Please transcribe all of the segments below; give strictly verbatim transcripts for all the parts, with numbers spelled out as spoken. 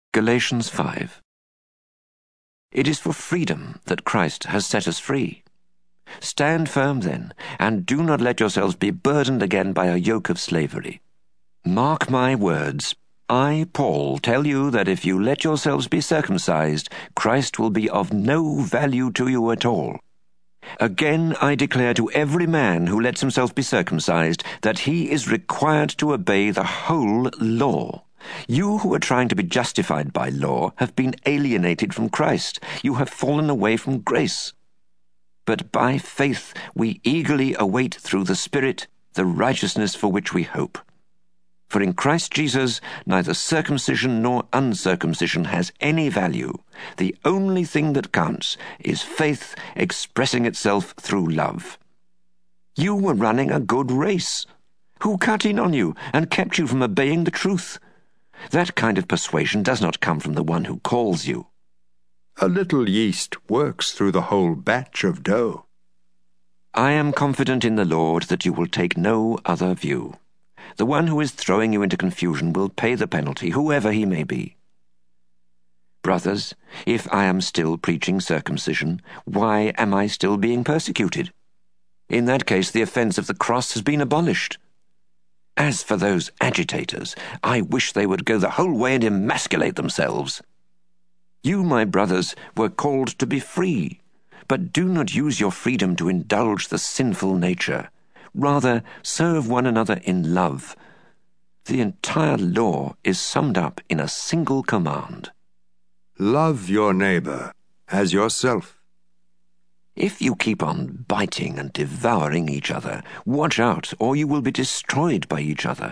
Galatians five. It is for freedom that Christ has set us free. Stand firm then, and do not let yourselves be burdened again by a yoke of slavery. Mark my words. I, Paul, tell you that if you let yourselves be circumcised, Christ will be of no value to you at all. Again I declare to every man who lets himself be circumcised that he is required to obey the whole law. You who are trying to be justified by law have been alienated from Christ. You have fallen away from grace. But by faith we eagerly await through the Spirit the righteousness for which we hope. For in Christ Jesus neither circumcision nor uncircumcision has any value. The only thing that counts is faith expressing itself through love. You were running a good race. Who cut in on you and kept you from obeying the truth? That kind of persuasion does not come from the one who calls you. A little yeast works through the whole batch of dough. I am confident in the Lord that you will take no other view. The one who is throwing you into confusion will pay the penalty, whoever he may be. Brothers, if I am still preaching circumcision, why am I still being persecuted? In that case, the offense of the cross has been abolished. As for those agitators, I wish they would go the whole way and emasculate themselves. You, my brothers, were called to be free, but do not use your freedom to indulge the sinful nature. Rather, serve one another in love. The entire law is summed up in a single command. Love your neighbor as yourself. If you keep on biting and devouring each other, watch out, or you will be destroyed by each other.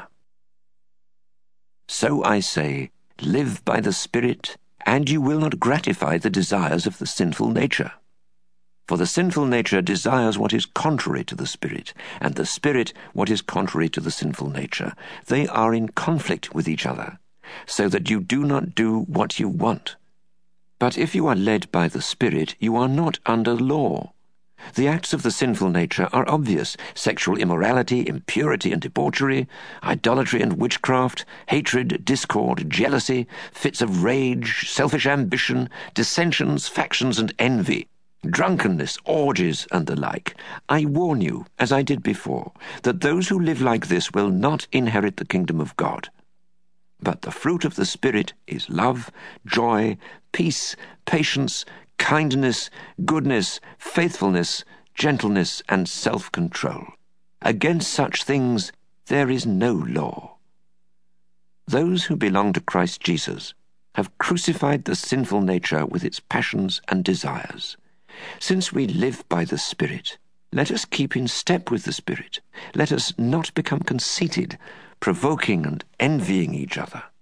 So I say, live by the Spirit, and you will not gratify the desires of the sinful nature. For the sinful nature desires what is contrary to the Spirit, and the Spirit what is contrary to the sinful nature. They are in conflict with each other, so that you do not do what you want. But if you are led by the Spirit, you are not under law. The acts of the sinful nature are obvious: sexual immorality, impurity and debauchery, idolatry and witchcraft, hatred, discord, jealousy, fits of rage, selfish ambition, dissensions, factions and envy, drunkenness, orgies, and the like. I warn you, as I did before, that those who live like this will not inherit the kingdom of God. But the fruit of the Spirit is love, joy, peace, patience, kindness, goodness, faithfulness, gentleness, and self-control. Against such things there is no law. Those who belong to Christ Jesus have crucified the sinful nature with its passions and desires. Since we live by the Spirit, let us keep in step with the Spirit. Let us not become conceited, provoking and envying each other.